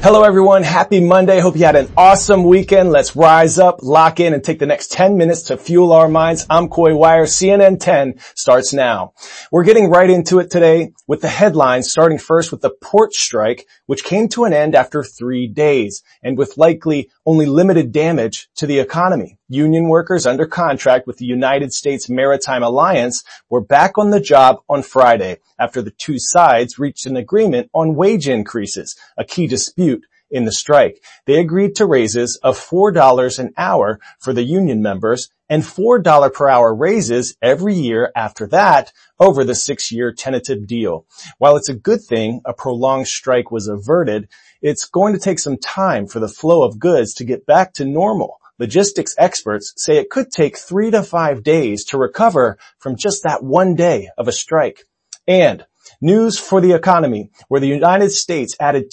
Hello everyone, happy Monday. Hope you had an awesome weekend. Let's rise up, lock in, and take the next 10 minutes to fuel our minds. I'm Coy Wire. CNN 10 starts now. We're getting right into it today with the headlines, starting first with the port strike, which came to an end after 3 days and with likely only limited damage to the economy. Union workers under contract with the United States Maritime Alliance were back on the job on Friday after the two sides reached an agreement on wage increases, a key dispute in the strike. They agreed to raises of $4 an hour for the union members and $4 per hour raises every year after that over the 6-year tentative deal. While it's a good thing a prolonged strike was averted, it's going to take some time for the flow of goods to get back to normal. Logistics experts say it could take 3 to 5 days to recover from just that 1 day of a strike. And news for the economy, where the United States added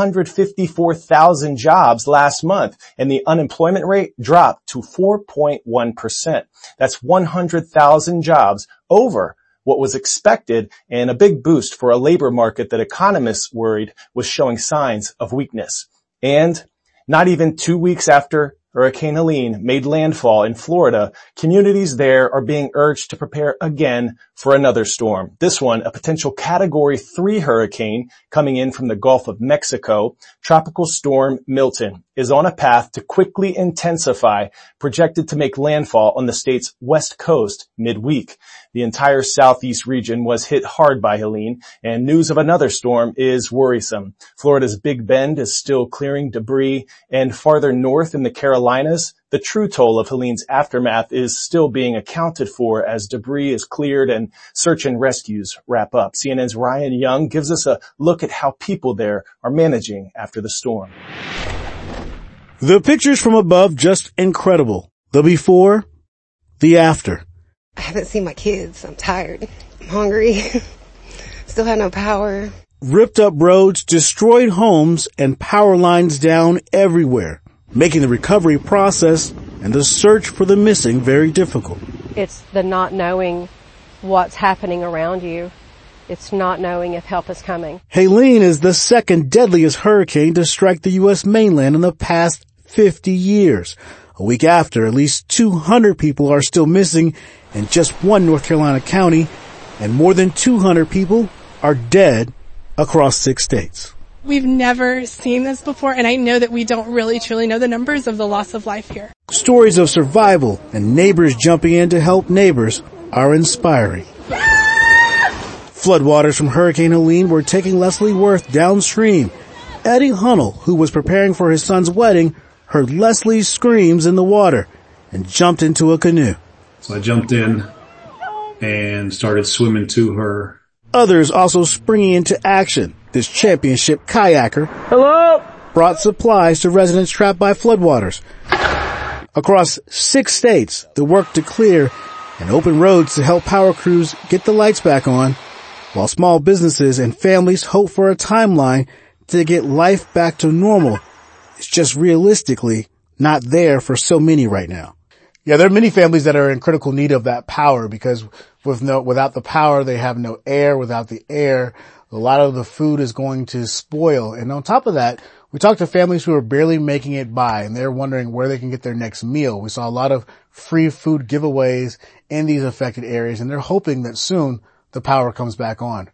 254,000 jobs last month and the unemployment rate dropped to 4.1%. That's 100,000 jobs over what was expected and a big boost for a labor market that economists worried was showing signs of weakness. And not even 2 weeks after Hurricane Helene made landfall in Florida, communities there are being urged to prepare again for another storm. This one, a potential Category 3 hurricane coming in from the Gulf of Mexico. Tropical Storm Milton is on a path to quickly intensify, projected to make landfall on the state's west coast midweek. The entire southeast region was hit hard by Helene, and news of another storm is worrisome. Florida's Big Bend is still clearing debris, and farther north in the Carolinas, the true toll of Helene's aftermath is still being accounted for as debris is cleared and search and rescues wrap up. CNN's Ryan Young gives us a look at how people there are managing after the storm. The pictures from above, just incredible. The before, the after. I haven't seen my kids. I'm tired. I'm hungry. Still have no power. Ripped up roads, destroyed homes, and power lines down everywhere, making the recovery process and the search for the missing very difficult. It's the not knowing what's happening around you. It's not knowing if help is coming. Helene is the second deadliest hurricane to strike the U.S. mainland in the past 50 years. A week after, at least 200 people are still missing in just one North Carolina county, and more than 200 people are dead across 6 states. We've never seen this before, and I know that we don't really truly know the numbers of the loss of life here. Stories of survival and neighbors jumping in to help neighbors are inspiring. Floodwaters from Hurricane Helene were taking Leslie Worth downstream. Eddie Hunnell, who was preparing for his son's wedding, heard Leslie's screams in the water and jumped into a canoe. So I jumped in and started swimming to her. Others also springing into action. This championship kayaker brought supplies to residents trapped by floodwaters. Across 6 states, the work to clear and open roads to help power crews get the lights back on, while small businesses and families hope for a timeline to get life back to normal. It's just realistically not there for so many right now. Yeah, there are many families that are in critical need of that power because without the power, they have no air. Without the air, a lot of the food is going to spoil. And on top of that, we talked to families who are barely making it by, and they're wondering where they can get their next meal. We saw a lot of free food giveaways in these affected areas, and they're hoping that soon the power comes back on.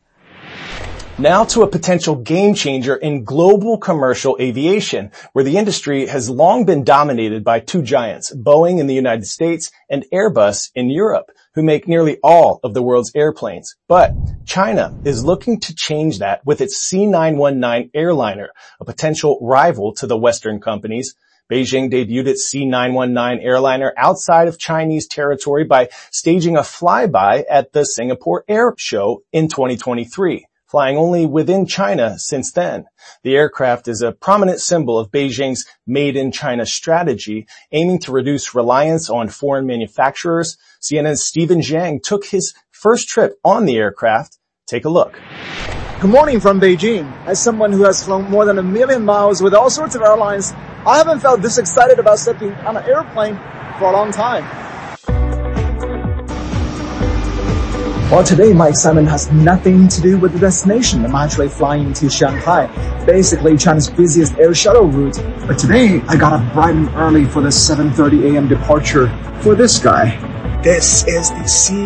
Now to a potential game changer in global commercial aviation, where the industry has long been dominated by two giants, Boeing in the United States and Airbus in Europe, who make nearly all of the world's airplanes. But China is looking to change that with its C919 airliner, a potential rival to the Western companies. Beijing debuted its C919 airliner outside of Chinese territory by staging a flyby at the Singapore Air Show in 2023. Flying only within China since then. The aircraft is a prominent symbol of Beijing's Made in China strategy, aiming to reduce reliance on foreign manufacturers. CNN's Stephen Zhang took his first trip on the aircraft. Take a look. Good morning from Beijing. As someone who has flown more than 1 million miles with all sorts of airlines, I haven't felt this excited about stepping on an airplane for a long time. Well, today my excitement has nothing to do with the destination. I'm actually flying to Shanghai, basically China's busiest air shuttle route. But today I got up bright and early for the 7:30 a.m. departure for this guy. This is the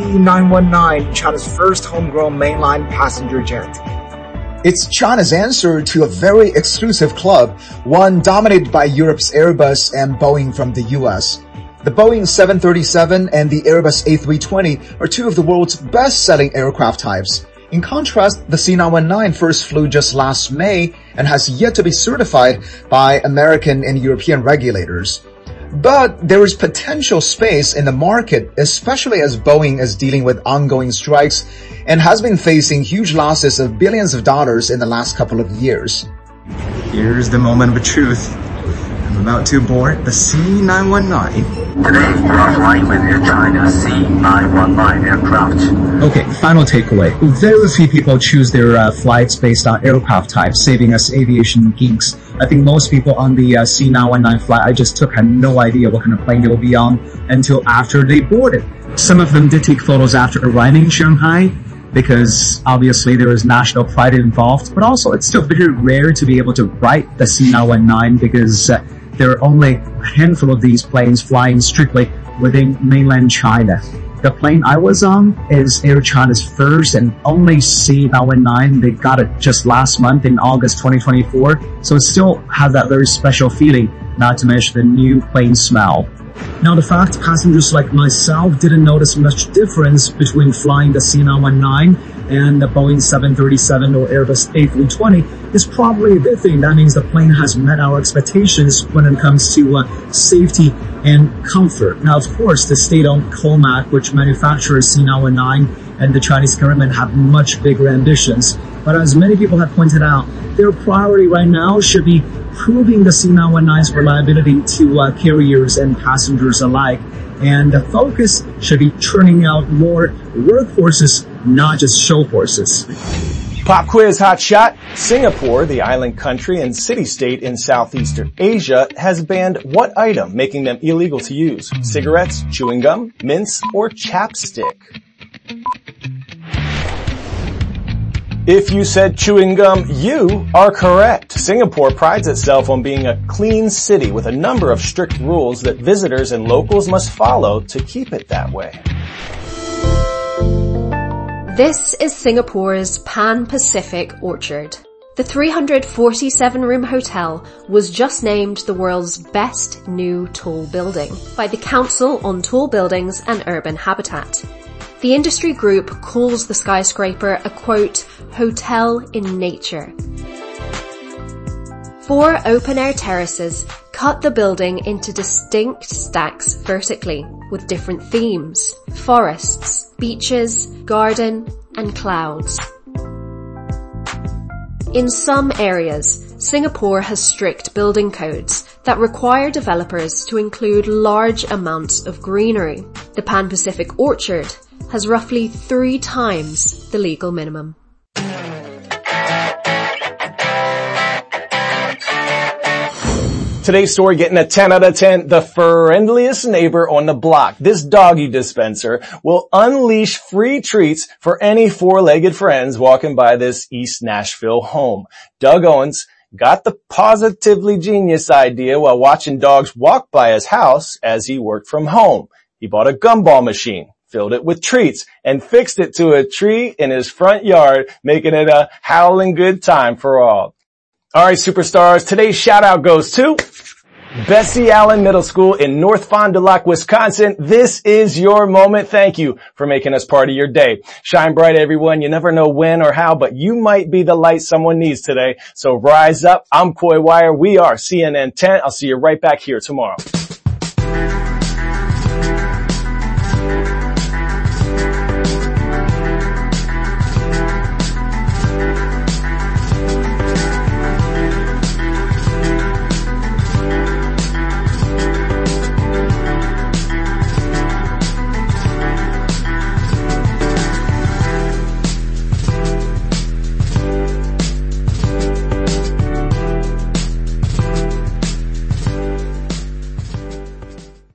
C919, China's first homegrown mainline passenger jet. It's China's answer to a very exclusive club, one dominated by Europe's Airbus and Boeing from the US. The Boeing 737 and the Airbus A320 are two of the world's best-selling aircraft types. In contrast, the C919 first flew just last May and has yet to be certified by American and European regulators. But there is potential space in the market, especially as Boeing is dealing with ongoing strikes and has been facing huge losses of billions of dollars in the last couple of years. Here's the moment of truth. I'm about to board the C919. Today, you are flying with Air China C919 aircraft. Okay, final takeaway. Very few people choose their flights based on aircraft type, saving us aviation geeks. I think most people on the C919 flight I just took had no idea what kind of plane they will be on until after they boarded. Some of them did take photos after arriving in Shanghai, because obviously there is national pride involved, but also it's still very rare to be able to ride the C919 because there are only a handful of these planes flying strictly within mainland China. The plane I was on is Air China's first and only C919. They got it just last month in August 2024, so it still has that very special feeling, not to mention the new plane smell. Now, the fact passengers like myself didn't notice much difference between flying the C919 and the Boeing 737 or Airbus A320 is probably a good thing. That means the plane has met our expectations when it comes to safety and comfort. Now, of course, the state-owned COMAC, which manufactures C919, and the Chinese government have much bigger ambitions. But as many people have pointed out, their priority right now should be proving the C919's reliability to carriers and passengers alike. And the focus should be churning out more workhorses, not just show horses. Pop quiz hot shot. Singapore, the island country and city-state in Southeastern Asia, has banned what item, making them illegal to use? Cigarettes, chewing gum, mints, or chapstick? If you said chewing gum, you are correct. Singapore prides itself on being a clean city with a number of strict rules that visitors and locals must follow to keep it that way. This is Singapore's Pan Pacific Orchard. The 347-room hotel was just named the world's best new tall building by the Council on Tall Buildings and Urban Habitat. The industry group calls the skyscraper a, quote, hotel in nature. 4 open-air terraces cut the building into distinct stacks vertically with different themes: forests, beaches, garden, and clouds. In some areas, Singapore has strict building codes that require developers to include large amounts of greenery. The Pan Pacific Orchard has roughly 3 times the legal minimum. Today's story getting a 10 out of 10. The friendliest neighbor on the block. This doggy dispenser will unleash free treats for any 4-legged friends walking by this East Nashville home. Doug Owens got the positively genius idea while watching dogs walk by his house as he worked from home. He bought a gumball machine, filled it with treats, and fixed it to a tree in his front yard, making it a howling good time for all. All right, superstars, today's shout out goes to Bessie Allen Middle School in North Fond du Lac, Wisconsin. This is your moment. Thank you for making us part of your day. Shine bright, everyone. You never know when or how, but you might be the light someone needs today. So rise up. I'm Coy Wire. We are CNN 10. I'll see you right back here tomorrow.